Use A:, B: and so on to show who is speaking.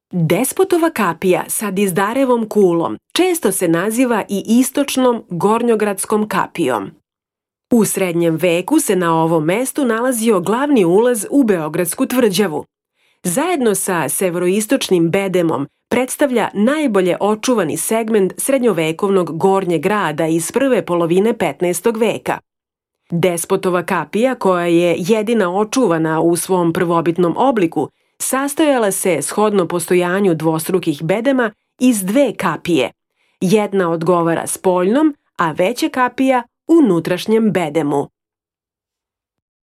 A: Despotova kapija sa Dizdarevom kulom često se naziva i istočnom gornjogradskom kapijom. U srednjem veku se na ovom mestu nalazio glavni ulaz u Beogradsku tvrđavu. Zajedno sa severoistočnim bedemom predstavlja najbolje očuvani segment srednjovekovnog gornjeg grada iz prve polovine 15. veka. Despotova kapija, koja je jedina očuvana u svom prvobitnom obliku, sastojala se, shodno postojanju dvostrukih bedema, iz dve kapije. Jedna odgovara spoljnom, a veća kapija unutrašnjem bedemu.